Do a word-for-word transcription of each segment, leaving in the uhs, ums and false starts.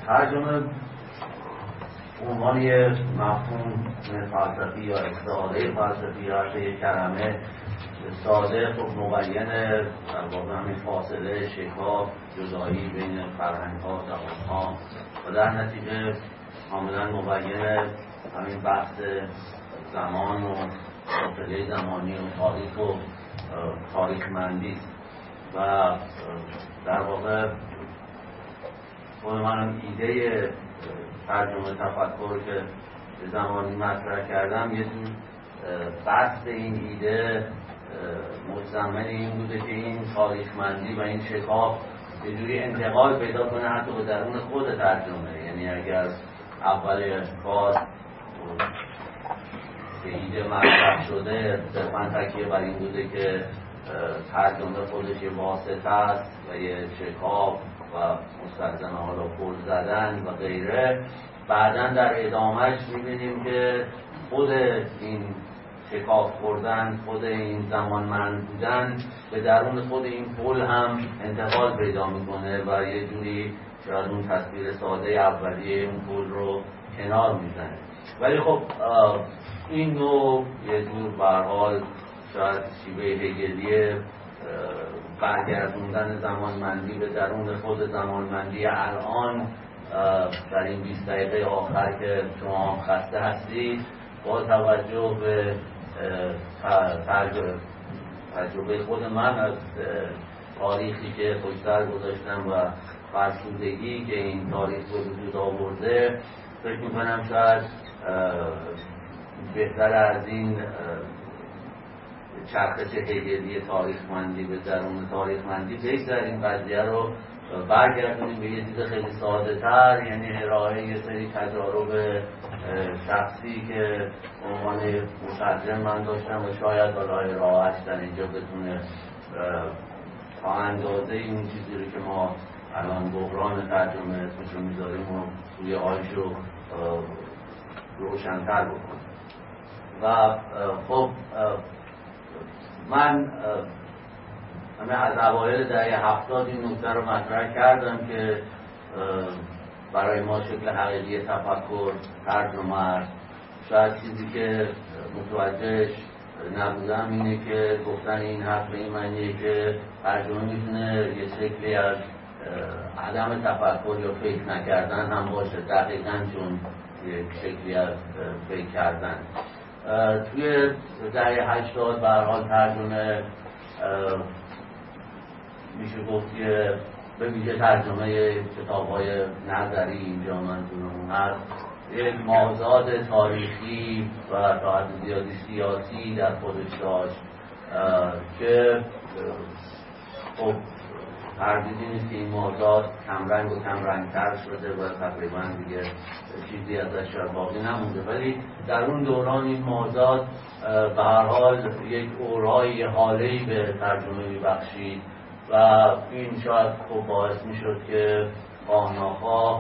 ترجمه عنوان یه مفهوم فلسفی یا استعاره فلسفی یا حتی یک کلمه ساده خب مبینه در واقع همین فاصله، شکاف، جدایی بین فرهنگ‌ها، زبان‌ها و در نتیجه کاملا مبینه همین بحث زمان و فاصله زمانی و تاریخ و تاریخمندی و در واقع خود منم ایده ترجمه تفکر که به زمانی مطرح کردم یه جور بحث این ایده مستمر این بوده که این تاریخمندی و این شکاف یه جوری انتقال پیدا کنه حتی به درون خود ترجمه. یعنی اگر اول کار که ایده مطرح شده صرفا تکیه بر این بوده که ترجمه خودش یه واسطه است و یه شکاف و مستلزم حالا پل زدن و غیره، بعداً در ادامهش میبینیم که خود این شکاف خوردن، خود این زمانمند بودن به درون خود این پل هم انتقال پیدا میکنه و یه جوری شاید اون تصویر ساده اولیه اون پل رو کنار میزنه. ولی خب این نوع یه جور به هر حال شاید شیوه هگلیه برگردوندن زمانمندی به درون خود زمانمندی الان در این بیست دقیقه آخر که شما خسته هستید با توجه به تجربه خود من از تاریخی که پشتر گذاشتم و فرسودگی که این تاریخ رو وجود آورده فکر میکنم شاید بهتر از این چرخش هگلی تاریخمندی به درون تاریخمندی بگذاریم قضیه رو برگردونیم به یه چیز خیلی ساده تر، یعنی ارائه یه سری تجارب شخصی که عنوان مترجم من داشتم و شاید بالای راحتش در اینجا بتونه تا اندازه این چیزی رو که ما الان بحران ترجمه اسمشو میذاریم و روی آیشو روشن‌تر بکنیم. و خب من همه از اوایل دهه هفتاد این نکته رو مطرح کردم که برای ما شکل حقیقی تفکر ترجمه است. شاید چیزی که متوجهش نبودم اینه که گفتن این حرف به این معنیه که ترجمه میتونه یه شکلی از عدم تفکر یا فکر نکردن هم باشه، دقیقاً چون یک شکلی از فکر کردن. توی دهه هشتاد به هر حال ترجمه میشه گفت که به ویژه ترجمه کتاب‌های نظری اینجا منظورمون هست یک مازاد تاریخی و تا حد زیادی سیاسی در خودش داشت که خب تردیدی نیست که این مازاد کمرنگ و کمرنگتر شده و تقریبا دیگه چیزی ازش شاید باقی نمونده، ولی در اون دوران این مازاد به هر حال یک اورای حاله‌ای به ترجمه میبخشید و این شاید خب باعث میشد که خواه‌ناخواه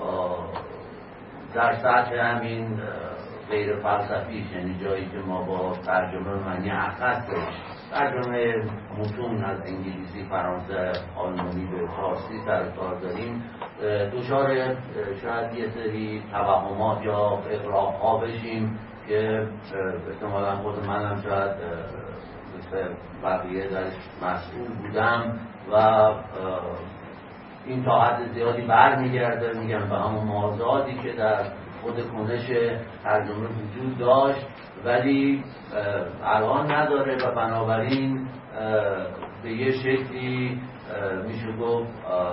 در سطح همین غیر فلسفیش، یعنی جایی که ما با ترجمه معنی اخصش ترجمه متون از انگلیسی، فرانسه، آلمانی به فارسی سر کار داریم، دچار شاید یه سری توهمات یا اغراق‌ها بشیم که احتمالاً خود منم شاید مثل بقیه درش مسئول بودم و این تا حد زیادی برمیگرده میگم به همون مازادی که در خود کنش ترجمه وجود داشت ولی الان نداره و بنابراین به یه شکلی میشه گفت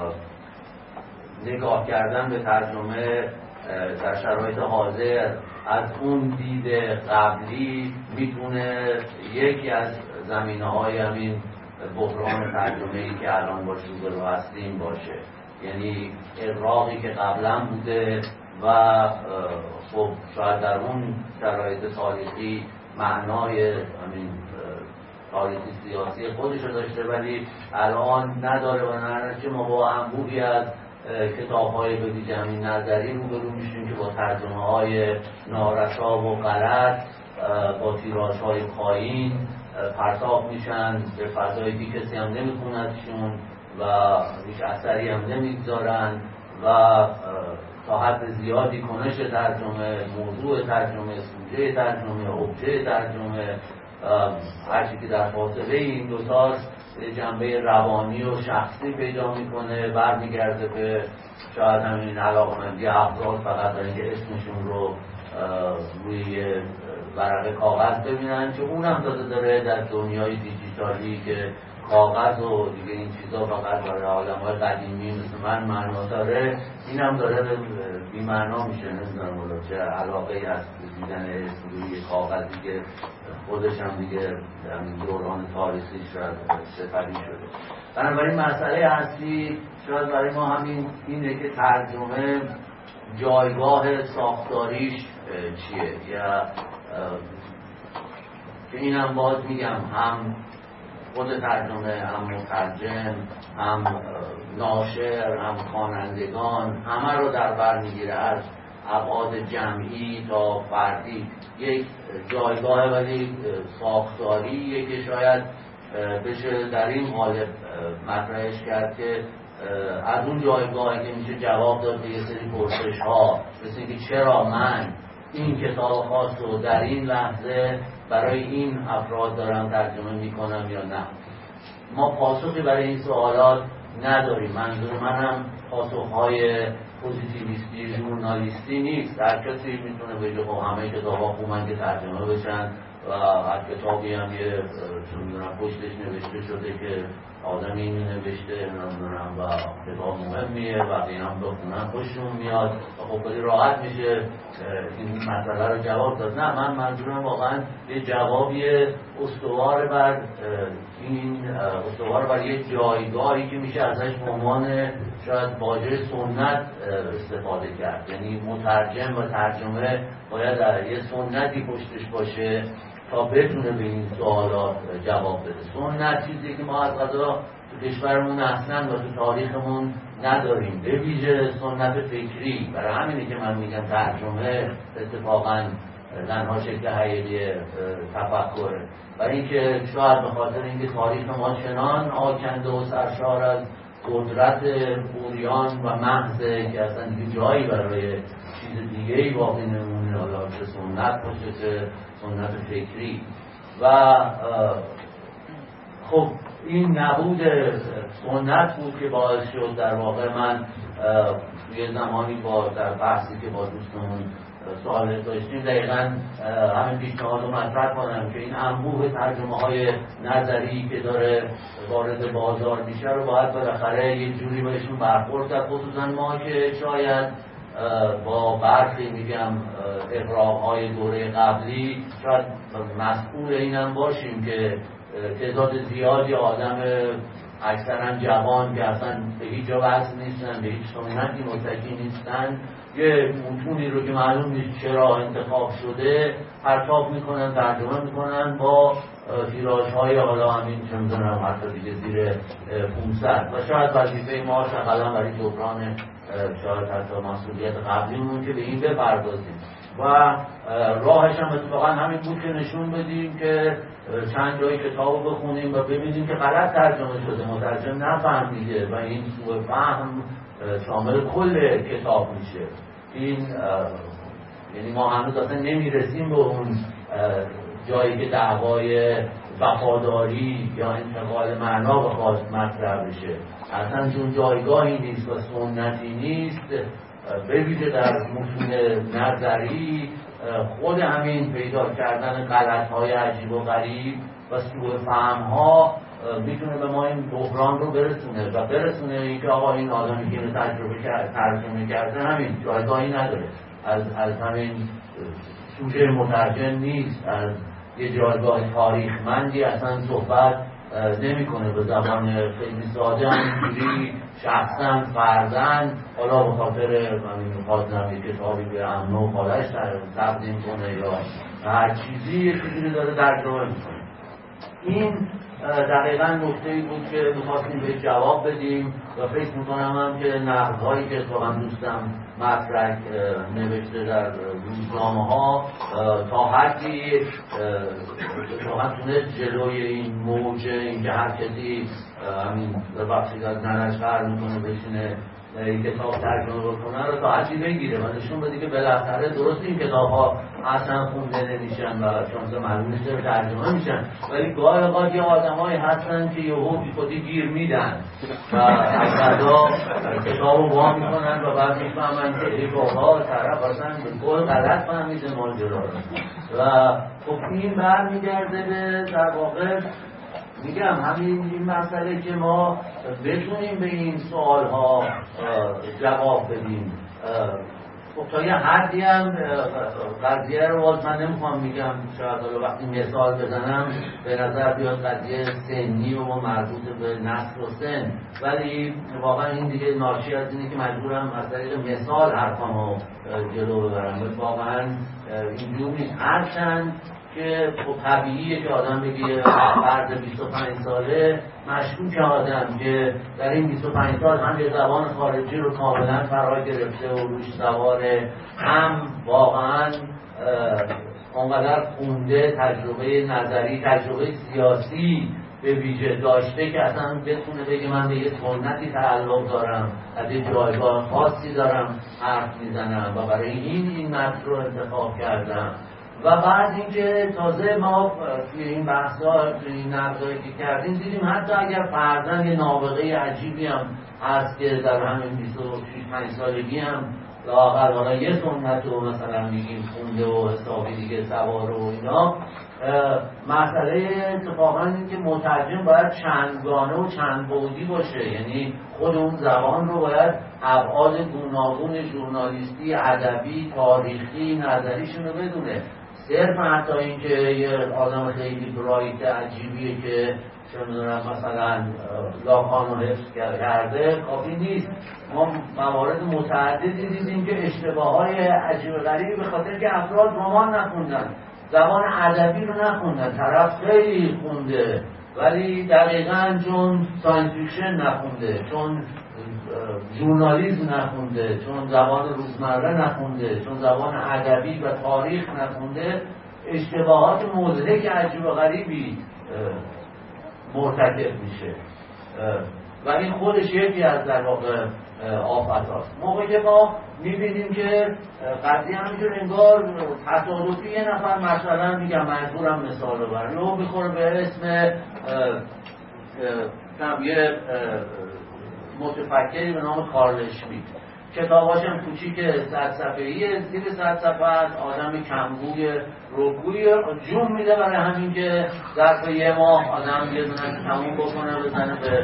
نگاه کردن به ترجمه در شرایط حاضر از اون دید قبلی میتونه یکی از زمینه‌های همین بحران ترجمه‌ای که الان باش روبرو هستیم باشه. یعنی اغراقی که قبلا بوده و خب شاید در اون شرایط تاریخی معنای همین تاریخی سیاسی خودش رو داشته ولی الان نداره و نرچه ما با انبوهی از کتاب‌های به ویژه همین نظری روبرو میشیم که با ترجمه‌های نارسا و غلط با تیراژهای پایین پرتاب میشن به فضایی که کسی هم نمیخوندشون و هیچ اثری هم نمیگذارن و تا حد زیادی کنش ترجمه، موضوع ترجمه، سوژه ترجمه، ابژه ترجمه، هرچی که در فاصله این دوتاست جنبه روانی و شخصی پیدا میکنه، برمیگرده به شاید همین علاقمندی افراد فقط برای اینکه اسمشون رو روی ورق کاغذ ببینن، که اونم داده داره در دنیای دیجیتالی که کاغذ و دیگه این چیزا فقط برای آدم‌های قدیمی مثل من معنا داره، اینم داره بی معنا میشه. نمیدونم ولی چه علاقه ای هست به دیدن اسم روی کاغذی که خودش هم دیگه در دوران تاریخی شاید سپری شده. بنابراین مسئله اصلی شاید برای ما همین اینه که ترجمه جایگاه ساختاریش چیه، یا که اینم باز میگم هم خود ترجمه، هم مترجم، هم ناشر، هم خوانندگان، همه رو در بر میگیره، از ابعاد جمعی تا فردی. یک جایگاه ولی ساختاریه که شاید بشه در این قالب مطرحش کرد که از اون جایگاهی که میشه جواب داد به یه سری پرسش ها، مثل اینکه چرا من این کتاب خاص رو در این لحظه برای این افراد دارم ترجمه میکنم یا نه. ما پاسخی برای این سوالات نداریم. منظور منم پاسخهای پوزیتیویستی ژورنالیستی نیست. هر کسی میتونه بگه خب همه کتاب‌ها خوبن که ترجمه بشن و هر کتابی هم یه چون میدونم پشتش نوشته شده که آدمی اینو نوشته نمیدونم و کتاب مهمیه و بقیه هم بخونن خوششون میاد و خب خیلی راحت میشه این مسئله رو جواب داد. نه، من منظورم واقعا یه جوابی استوار بر این استوار بر یه جایگاهی که میشه ازش به عنوان شاید واژه سنت استفاده کرد. یعنی مترجم و ترجمه باید در یه سنتی پشتش باشه تا بتونه به این سوالات جواب بده. سنت چیزی که ما از قضا تو کشورمون اصلا و تو تاریخمون نداریم، به ویژه سنت فکری. برای همینه که من میگم ترجمه اتفاقا تنها شکل حقیقی تفکره، برای اینکه شاید به خاطر اینکه تاریخ ما چنان آکنده و سرشار از قدرت بوریان و محضه که اصلا دیگه جایی برای چیز دیگه‌ای باقی نمونه، حالا چه سنت باشه چه سنت فکری. و خب این نبود سنت بود که باعث شد در واقع من یه زمانی با در بحثی که با دوستمون سوال داشتیم دقیقاً همین پیشنهاد رو مطرح کنم که این انبوه ترجمه های نظری که داره وارد بازار میشه رو باید بالاخره یه جوری بهشون برخورد کرد، خصوصا ما که شاید با برخی میگم اغراق‌های دوره قبلی شاید مسئول اینم باشیم که تعداد زیادی آدم اکثرا جوان که اصلا به هیچ جا وصل نیستن، به هیچ سنتی متکی نیستن، یه متونی رو که معلوم نیست چرا انتخاب شده پرتاب میکنن، ترجمه میکنن با تیراژهای حالا همین چه میدونم حتی دیگه زیر پانصد و شاید وظیفه ما شغلا برای جبران شاید حتی مسئولیت قبلیمون که به این بپردازیم. و راهش هم اتفاقا همین بود که نشون بدیم که چند جای کتاب رو بخونیم و ببینیم که غلط ترجمه شده، مترجم نفهمیده و این سوء فهم شامل کل کتاب میشه. این یعنی ما هنوز اصلا نمیرسیم به اون جایی که دعوای وفاداری یا انتقال معنا بخواد مطرح بشه. اصلا چون جایگاهی نیست و سنتی نیست، به ویژه در متون نظری خود همین پیدا کردن غلط‌های عجیب و غریب و سوء فهم‌ها میتونه به ما این بحران رو برسونه و برسونه اینکه آقا این آدمی که تجربه کرده ترجمه کرده همین جایگاهی نداره، از از همین سوژه مترجم نیست، از یه جایگاه تاریخمندی اصلا صحبت نمیکنه، به زبان خیلی ساده همینجوری شخصا فردن حالا به خاطر همین میخواد نمی کتابی به امن و خالش تقدیم کنه یا هر چیزی یه چیزی داره ترجمه میکنه. این دقیقا نکته‌ای بود که میخواستیم به جواب بدیم و فکر میکنم هم که نقدهایی که اتفاقا دوستم مطرح نوشته در روزنامه ها تا حدی اتفاقا تونست جلوی این موج این که هر کسی همین ببخشید از ننش قرار میکنه بشینه این کتاب ترجمه بکنن رو تا حدی بگیره و نشون بده که بالاخره درست این کتاب ها اصلا خونده نمیشن و چون معلوم نیست که ترجمه میشن، ولی گاهی اوقات یه آدمایی هستن که یهو بی خودی گیر میدن و بعدا کتاب رو وا میکنن و بعد میفهمن که ای بابا طرف اصلا گل غلط فهمیده ماجرا رو. و خب این برمیگرده به در واقع میگم همین این مسئله که ما بتونیم به این سوال ها جواب بدیم. خب تا یه حدی هم قضیه رو باز من نمیخوام میگم، شاید حالا وقتی مثال بزنم به نظر بیاد قضیه سنی و مربوط به نسل و سن، ولی واقعا این دیگه ناشی از اینه که مجبورم از طریق مثال حرفامو جلو ببرم. واقعا اینجور نیست، هرچند که خب طبیعیه که آدم بگه فرد بیست و پنج ساله مشکوک آدم که در این بیست و پنج سال هم یه زبان خارجی رو کاملا فرا گرفته و روش سواره، هم واقعا اونقدر خونده، تجربه نظری، تجربه سیاسی به ویژه داشته که اصلا بتونه بگه من به یه سنتی تعلق دارم، از یه جایگاه خاصی دارم حرف میزنم و برای این این متن رو انتخاب کردم. و بعد اینکه تازه ما توی این بحث‌ها توی این نقدایی که کردیم دیدیم حتی اگر فرضاً یه نابغه عجیبی هم هست که در همین بیست و شش پنج سالگی هم لااقل واقعا یه سنت رو مثلا میگیم خونده و حسابی دیگه سوار و اینا، مسئله اتفاقاً این که مترجم باید چندگانه و چند بعدی باشه، یعنی خود اون زبان رو باید ابعاد گوناگون ژورنالیستی، ادبی، تاریخی، نظریشون رو بدونه. صرف حتی این که یه آدم خیلی برایت عجیبیه که چه میدونم مثلا لاکان رو حفظ کرده کافی نیست. ما موارد متعددی دیدیم که اشتباه‌های عجیب غریبی به خاطر که افراد رمان نخوندن، زبان ادبی رو نخوندن، طرف خیلی خونده ولی دقیقاً چون ساینس فیکشن نخونده، چون ژورنالیسم نخونده، چون زبان روزمره نخونده، چون زبان ادبی و تاریخ نخونده، اشتباهات مضحک عجیب و غریبی مرتکب میشه و این خودش یکی از در واقع آفت هاست. موقعی که ما میبینیم که قضیه همینجور انگار تصادفی یه نفر مثلا میگم مجبورم مثال رو برم یهو میخوره به اسم یه متفکری به نام کارل اشمیت، کتاباش هم کوچیک صد صفحه‌ایه، زیر صد صفحه است، آدم کمگوی رکگویی، جون میده برای همین که ظرف یه ماه آدم یه دونه تموم بکنه بزنه به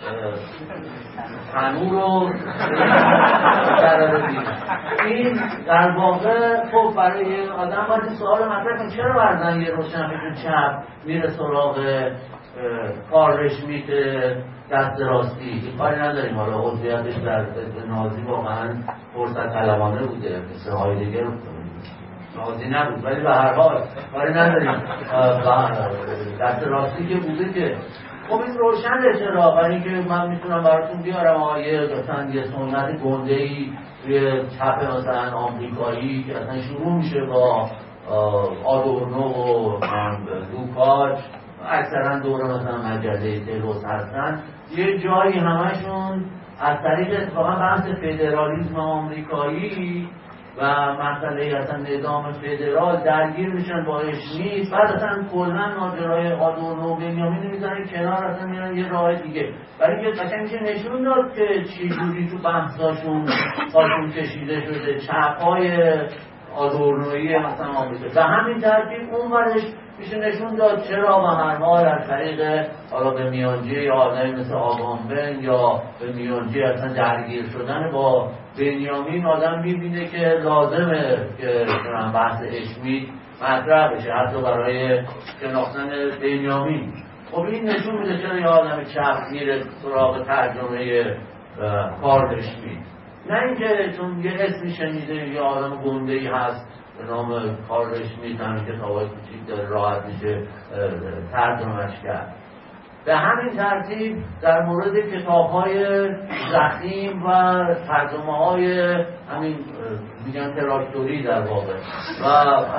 تنور رو قرار بگیره. این در واقع خب برای آدم باید سوال مطرح کنه چرا بعضن یه روشنفکر چپ میره سراغ کارل اشمیت دست راستی؟ کاری نداریم، حالا عضویتش در نازی واقعا فرصت طلبانه بوده، مثل هایدگر نازی نبود، ولی به هر حال کاری نداریم، دست راستی که بوده که خب این روشنه. چرا؟ برای اینکه من میتونم براتون بیارم آیه مثلا یه سنت گنده‌ای توی چپ مثلا آمریکایی که اصلا شروع میشه با آدورنو و لوکاچ، اکثرا دور مثلا مجله تلوس هستن، یه جایی همشون از طریق اتفاقا بحث فدرالیسم آمریکایی و مسئله اصلا نظام فدرال درگیر میشن با اشمیت، بعد اصلا کلا ماجرای آدورنو و بنیامین میذارن کنار، اصلا میرن یه راه دیگه، برای اینکه قشنگ میشه نشون داد که چی جوری تو بحثاشون خواهشون کشیده شده چپای آدورنویی مثلا آمریکا. به همین ترتیب اون ورش میشه نشون داد چرا به هر حال از طریق حالا به میانجی یا آدمی مثل آگامبن یا به میانجی اصلا درگیر شدن با بنیامین آدم میبینه که لازمه که بحث اشمیت مطرح بشه حتی برای شناختن بنیامین. خب این نشون میده چرا یه آدم چپ میره سراغ ترجمه کارل اشمیت، نه اینکه چون یه اسمی شنیده یه آدم گنده‌ای هست به نام کارل اشمیت همین کتابای کوچیک داره راحت میشه ترجمهش کرد. به همین ترتیب در مورد کتاب‌های ضخیم و ترجمه‌های همین میگن تراکتوری در واقع و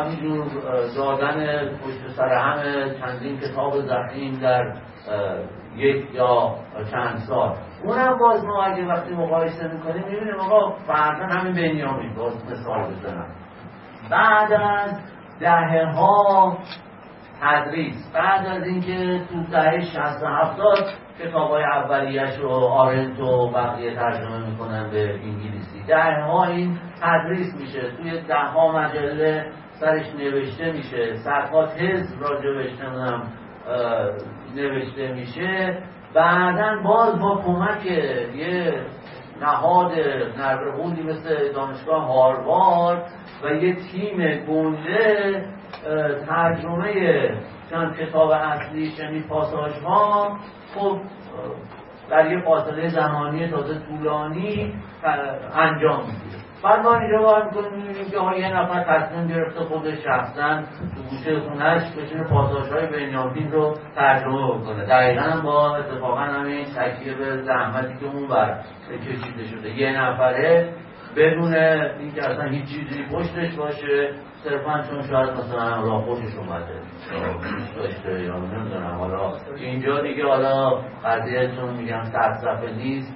همینجور دادن پشت سر هم چندین کتاب ضخیم در یک یا چند سال. اونم باز ما اگه وقتی مقایسه میکنیم میبینیم آقا فرضاً همین بنیامین، باز مثال بزنم، بعد از دهه ها تدریس، بعد از اینکه تو دهه شصت و هفتاد کتابای اولیه‌اش رو آرنت و بقیه ترجمه میکنن به انگلیسی، دهه ها این تدریس میشه، توی ده ها مجله سرش نوشته میشه، صدها تز راجبش نمیدونم نوشته میشه. بعدن باز با کمک یه نهاد نربرهوندی مثل دانشگاه هاروارد و یه تیم گنده ترجمه چند کتاب اصلیش یعنی پاساژ ها خب در یه فاصله زمانی تازه طولانی انجام میگیره. بعد ما اینجا باید میکنیم که یه نفر تصمیم گرفته خودش شخصا تو گوشه خونهش بشینه پاساژهای بنیامین رو ترجمه بکنه. دقیقا با اتفاقا همین تکیه به زحمتی که اون بر کشیده شده، یه نفره بدون اینکه اصلا هیچ چیزی پشتش باشه، صرفا چون شاید مثلا را خودش اومده داشته یا نمیدونم. حالا اینجا دیگه حالا قضیه چون میگم صد صفحه نیست،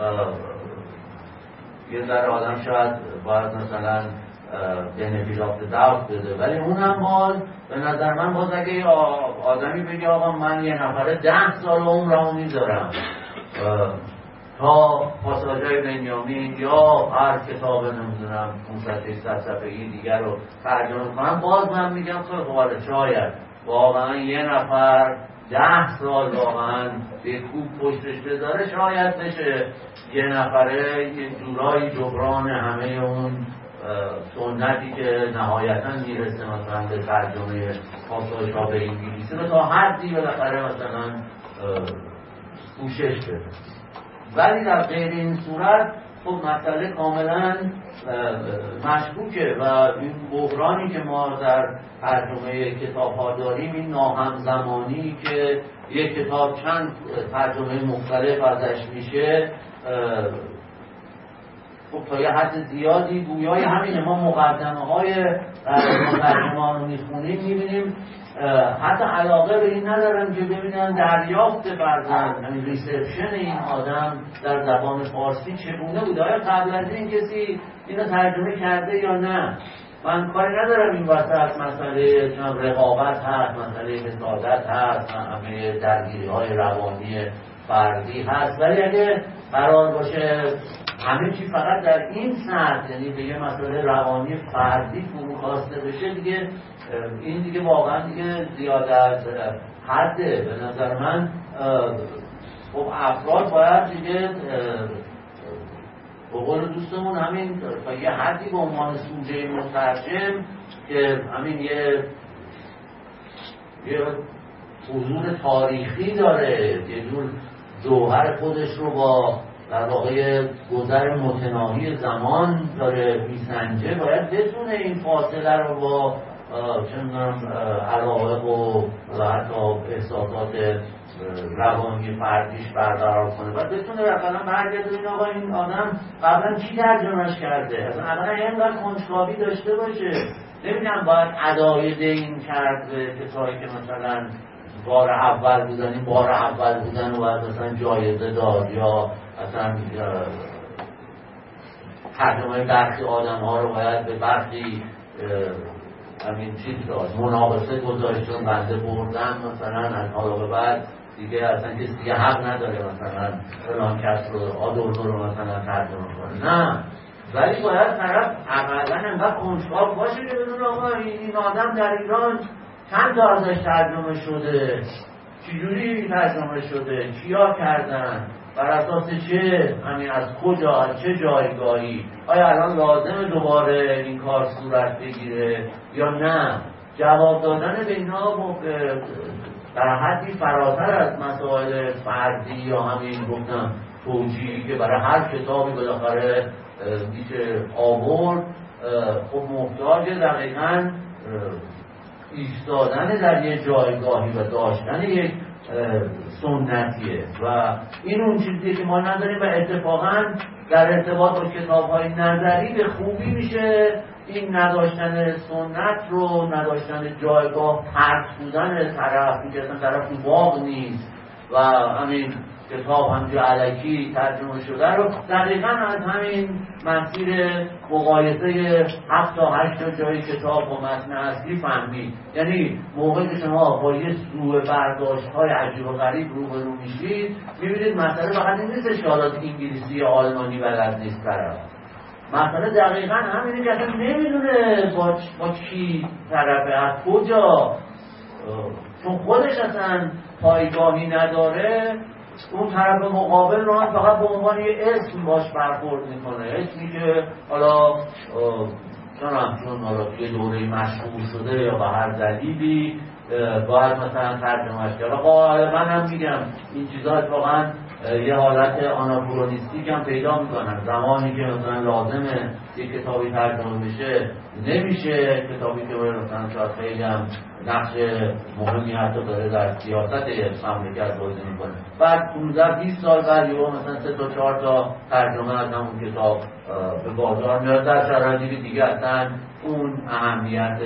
یه ذره آدم شاید باید مثلا benefit of the doubt بده، ولی اونم باز به نظر من باز اگه آدمی بگه آقا من یه نفره ده سال عمرمو میذارم تا پاساژهای بنیامین یا هر کتاب نمیدونم پانصد ششصد صفحه‌ای دیگر رو ترجمه کنم، باز من میگم خب حالا شاید واقعا یه نفر ده سال واقعا به کوب پشتش بذاره شاید بشه یه نفره یه جورایی جبران همه اون سنتی که نهایتا میرسه مثلا به ترجمه پاساژها به انگلیسی رو تا حدی بالاخره مثلا کوشش بده. ولی در غیر این صورت خب مسئله کاملا مشکوکه و این بحرانی که ما در ترجمه کتاب ها داریم، این ناهمزمانی که یک کتاب چند ترجمه مختلف ازش میشه، خب تا یه حد زیادی گویای همینه. ما مقدمه های مترجمان رو میخونیم میبینیم حتی علاقه به این ندارن که ببینن دریافت فرزند، یعنی ریسپشن این آدم در زبان فارسی چگونه بود، آیا قبل از این کسی اینو ترجمه کرده یا نه. من کاری ندارم این وسط مسئله رقابت هست، مسئله حسادت هست، همه درگیری های روانی فردی هست، ولی اگه قرار باشه همه چی فقط در این سطح، یعنی به یه مسئله روانی فردی فرو خواسته بشه، دیگه این دیگه واقعا دیگه زیاده از حده. به نظر من خب افراد باید دیگه به قول دوستمون همین تا یه حدی به عنوان سوژه مترجم که همین یه یه حضور تاریخی داره، یه جور جوهر خودش رو با در واقع گذر متناهی زمان داره میسنجه، باید بتونه این فاصله رو با چندان علاقه و حتی احساسات روانی فردیش برقرار کنه و بتونه مثلا برگرده این آقا این آدم قبلا چی ترجمهش کرده، اصلا اولا اینقدر کنجکاوی داشته باشه. نمیدونم باید ادای دین کرد به کسایی که مثلا بار اول بودن، این بار اول بودن و باید مثلا جایزه داد یا اصلا ترجمه برخی آدم ها رو باید به برخی همین چیز داد، مناقصه گذاشتون بنده بردن مثلا از حالا به بعد دیگه اصلا کسی دیگه حق نداره مثلا فلان کس رو آدورنو رو مثلا ترجمه کنه، نه. ولی باید طرف اقلا انقدر کنجکاو باشه که بدون آقا این آدم در ایران چند تا ازش ترجمه شده، چجوری ترجمه شده، کیا کردن، بر اساس چه، همین از کجا، از چه جایگاهی، آیا الان لازمه دوباره این کار صورت بگیره یا نه. جواب دادن به اینا در حدی فراتر از مسائل فردی یا همین گفتم توجیهی که برای هر کتابی بالاخره میشه آورد، خب محتاج دقیقاً ایستادن در یک جایگاهی و داشتن یک سنتیه و این اون چیزیه که ما نداریم و اتفاقاً در ارتباط با کتاب‌های نظری به خوبی میشه این نداشتن سنت رو، نداشتن جایگاه، پرت بودن طرف، که اصلا طرف تو باغ نیست و همین کتاب همجور علکی ترجمه شده رو دقیقا از همین مسیر مقایسه هفت تا هشت تا جای کتاب و متن اصلی فهمید. یعنی موقعی که شما با یه سوء برداشت های عجیب و غریب روبرو میشید میبینید مسئله فقط این نیست که حالا انگلیسی یا آلمانی بلد نیست طرف، مسئله دقیقا همینه که اصلا نمیدونه با, با کی طرفه، از کجا، چون خودش اصلا پایگاهی نداره اون طرف مقابل رو هم فقط به عنوان یه اسم باش برخورد میکنه، اسمی که حالا چون هم چون حالا یه دوره مشهور شده یا به هر دلیلی باید مثلا ترجمهش کرد. غالبا هم میگم این چیزا اتفاقا یه حالت آناکرونیستیک هم پیدا میکنن. زمانی که مثلا لازمه یه کتابی ترجمه بشه نمیشه، کتابی که مثلا شاید خیلی هم نقش مهمی حتی داره در سیاست مملکت بازی میکنه، بعد پانزده بیست سال بعد یهو مثلا سه تا چهار تا ترجمه از همون کتاب به بازار میاد در شرایطی دیگه اصلا اون اهمیت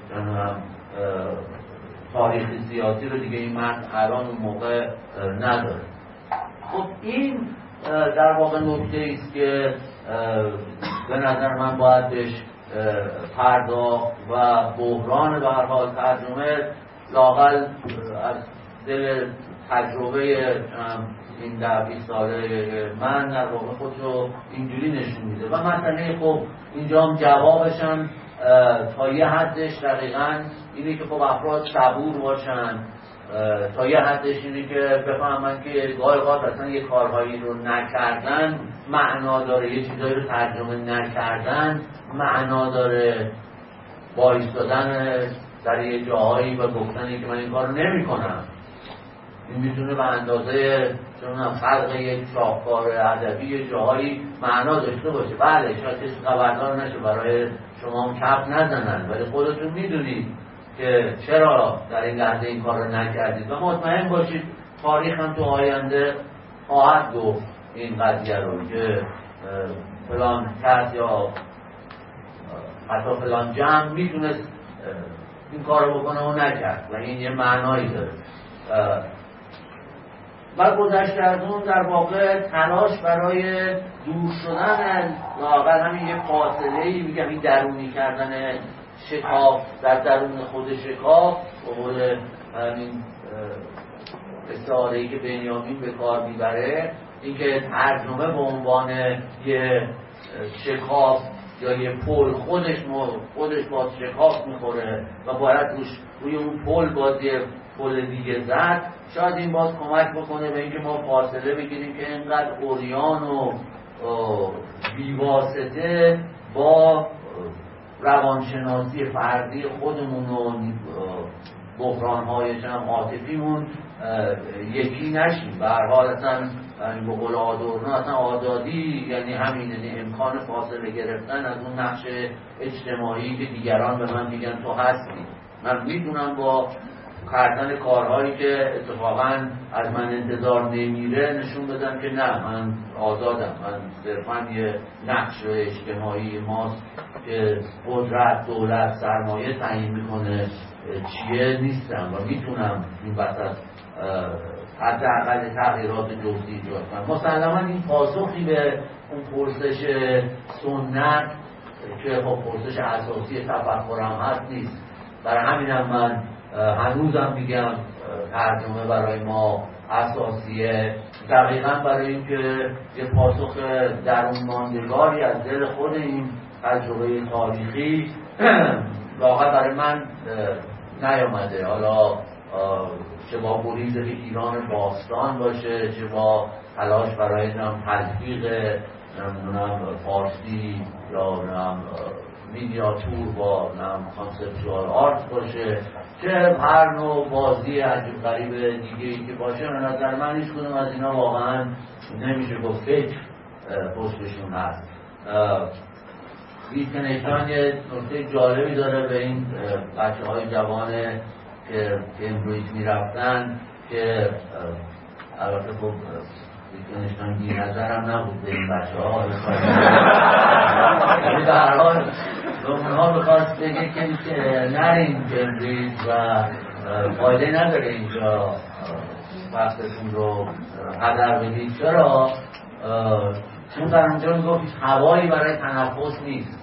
تاریخی سیاسی رو دیگه این متن الان اون موقع نداره. خب این در واقع نکته است که به نظر من باید بهش پرداخت و بحران به هر حال ترجمه لااقل از دل تجربه این ده بیست ساله من در واقع خودشو اینجوری نشون میده و مسئله خب اینجا هم جوابش هم تا یه حدش دقیقاً اینه که خب افراد صبور باشن، تا یه حدش اینه که بفهمن که گاهی اوقات اصلا یه کارهایی رو نکردن معنا داره، یه چیزایی رو ترجمه نکردن معنا داره، با ایستادن در یه جاهایی و گفتنی که من این کار رو نمی کنم. این میتونه به اندازه چون خلق یک شاهکار ادبی یه جاهایی معنا داشته باشه. بله شاید کسی خبردار نشه، برای شما هم کف نزنن، ولی خودتون میدونید که چرا در این لحظه این کار رو نکردید و مطمئن باشید تاریخ هم تو آینده خواهد گفت این قضیه رو که فلان کس یا حتی فلان جمع میتونست این کار رو بکنه و نکرد و این یه معنایی داره. و گذشته از اون در واقع تلاش برای دور شدن از واقعا همین یه فاصله‌ای، میگم این درونی کردن شکاف در درون خود شکاف، به قول همین استعاره‌ای که بنیامین به کار میبره، اینکه ترجمه به عنوان یه شکاف یا یه پل خودش خودش باز شکاف میخوره و باید روش روی اون پل باز یه پل دیگه زد. شاید این باز کمک بکنه به اینکه ما فاصله بگیریم که اینقدر عریان و بیواسطه با روانشناسی فردی خودمون و بحران‌هایش هم عاطفیمون یکی نشیم. به هر حال اصلا به قول آدورنو اصلا آزادی یعنی همین، یعنی امکان فاصله گرفتن از اون نقش اجتماعی که دیگران به من میگن تو هستی. من میتونم با کردن کارهایی که اتفاقا از من انتظار نمیره نشون بدم که نه، من آزادم، من صرفا یه نقش اجتماعی ماست که قدرت، دولت، سرمایه تعیین میکنه چیه نیستم و میتونم این وسط حداقل تغییرات جزئی ایجاد کنم. مسلما این پاسخی به اون پرسش سنت که خب پرسش اساسی تفکرم هست نیست. برای همینم من هنوزم میگم ترجمه برای ما اساسیه، دقیقاً برای اینکه یه پاسخ درون ماندگاری از دل خود این تجربه تاریخی واقعا برای من نیامده. حالا چه با گریز به ایران باستان باشه، چه با تلاش برای نام تلفیق نمیدونم فارسی یا نام مینیاتور با نام کانسپچوال آرت باشه، چه هر نوع بازی عجیب غریب دیگه ای که باشه، به نظر من هیچ کدوم از اینا واقعا نمیشه گفت فکر پشتشون هست. ویتکنشتاین یه نکته جالبی داره به این بچه های جوان که کمبریج میرفتن که البته خب ویتکنشتاین بی نظرم نبود به این بچه ها به هر حال اونها بخواست بگه که نرین کمبریج و فایده نداره اینجا وقتتون رو هدر بدید. چرا؟ چون در اونجا میگفت هوایی برای تنفس نیست،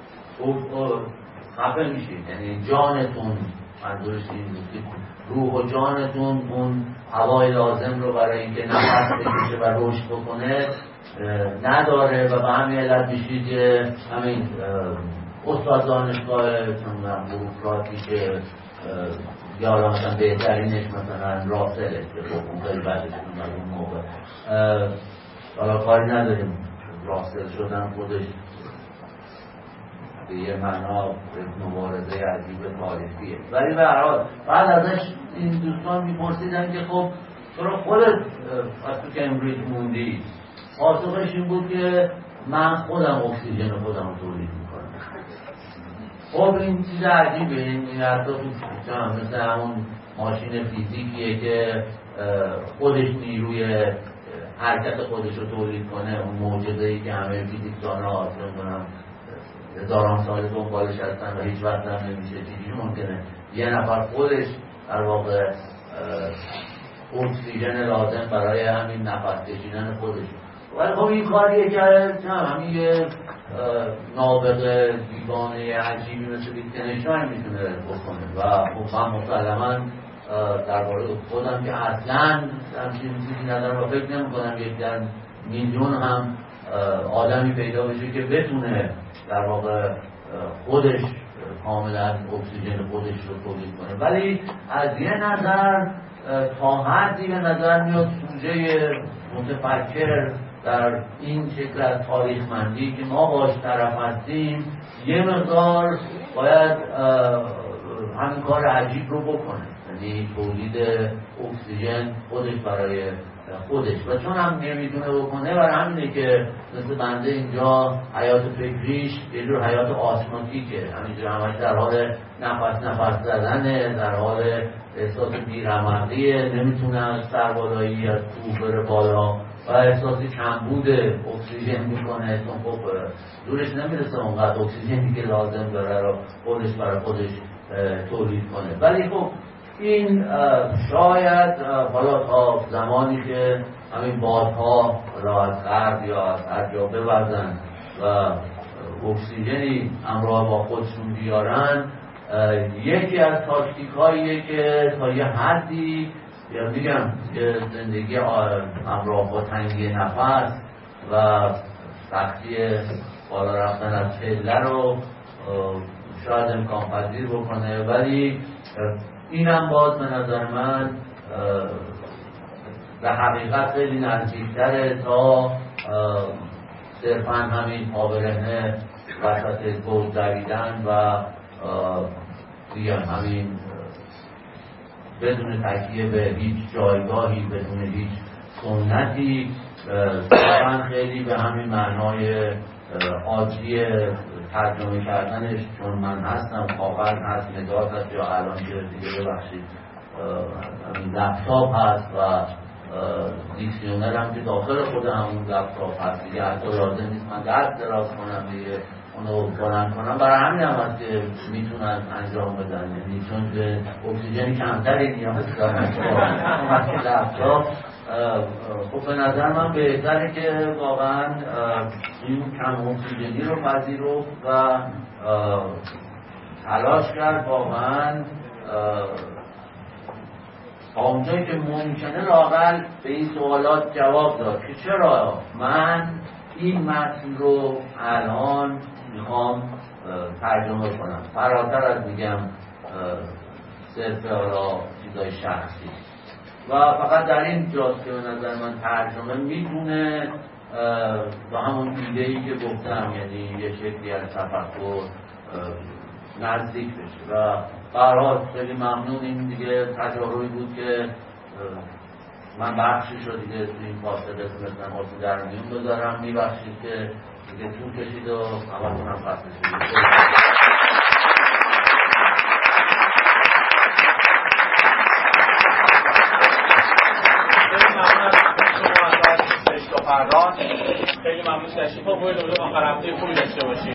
خفه میشید، یعنی جانتون، منظورش این بود که روح و جانتون اون هوای لازم رو برای اینکه نفس بکشه و رشد بکنه نداره و به همین علت میشید که همین استاد دانشگاه بروکراتی که یا مثلا بهترینش مثلا راسله که خب خیلی بعدش اون موقع حالا کاری نداریم، راسل شدن خودش به یه معنا مبارزه عجیب تاریخیه. ولی به هر حال بعد ازش این دوستان میپرسیدن که خب چرا خودت از تو کمبریج موندی؟ پاسخش این بود که من خودم اکسیژن خودم رو تولید میکنم. خب این چیز عجیبه، این حتی تو مثل همون ماشین فیزیکیه که خودش نیروی حرکت خودش رو تولید کنه، اون معجزه‌ای که همه فیزیکدان‌ها نمی‌دونم هزاران سال دنبالش هستن و هیچ وقت هم نمیشه. چیزی ممکنه یه نفر خودش در واقع اکسیژن لازم برای همین نفس کشیدن خودش، ولی خب این کاریه که همین یه نابغه دیوانه عجیبی مثل ویتگنشتاین میتونه بکنه و خب من مسلماً درباره خودم که اصلاً همچین چیزی ندارم و فکر نمی‌کنم یک در میلیون هم آدمی پیدا بشه که بتونه در واقع خودش کاملا اکسیژن خودش رو تولید کنه. ولی از یه نظر تا حدی به نظر میاد سوژه متفکر در این شکل از تاریخمندی که ما باش طرف هستیم یه مقدار باید همین کار عجیب رو بکنه، یعنی تولید اکسیژن خودش برای خودش، و چون هم نمیتونه بکنه برای همینه که مثل بنده اینجا حیات فکریش یه جور حیات آسماتیکه، همینجور همش در حال نفس نفس زدنه، در حال احساس بیرمقیه، نمیتونه از سربالایی از کوه بره بالا و احساس کمبود اکسیژن میکنه، چون خب دورش نمیرسه اونقدر اکسیژنی که لازم داره رو خودش برای خودش تولید کنه. ولی خب این شاید حالا تا زمانی که همین بادها را از غرب یا از هر جا بوزن و اکسیژنی همراه با خودشون بیارن، یکی از تاکتیک هاییه که تا یه حدی یا میگم زندگی همراه با تنگی نفس و سختی بالا رفتن از پله رو شاید امکان پذیر بکنه، ولی اینم باز به نظر من به حقیقت خیلی نزدیکتره تا صرفا همین پابرهنه وسط گود دویدن و دیگه همین بدون تکیه به هیچ جایگاهی، بدون هیچ سنتی، واقعا خیلی به همین معنای عادی ترجمه کردنش، چون من هستم، کاغذ هست، مداد هست، یا الان که دیگه ببخشید لپتاپ هست و دیکسیونر هم که داخل خود همون لپتاپ هست دیگه، حتی لازم نیست من دست دراز کنم دیگه اونو بلند کنم. برای همین هم هست که میتونن انجام بدن، یعنی چون که اکسیژنی کمتری نیاز دارن که لپتاپ. خب به نظر من بهتره که واقعا این کم اکسیژنی رو پذیرفت و تلاش کرد واقعا تا اونجایی که ممکنه لااقل به این سوالات جواب داد که چرا من این متن رو الان میخوام ترجمه کنم، فراتر از میگم صرف حالا چیزای شخصی. و فقط در این جاست که به نظر من ترجمه میتونه با همون ایده‌ای که گفتم، یعنی یه شکلی از تفکر نزدیک بشه. و به هر حال خیلی ممنون، این دیگه تجربه‌ای بود که من بخشی شد دیگه تو این فاصله تونستم واسه در میون بذارم. میبخشید که دیگه طول کشید و همتون هم خسته شدید. خیلی ممنون تشریف آوردید. آخر هفته خوبی داشته باشید.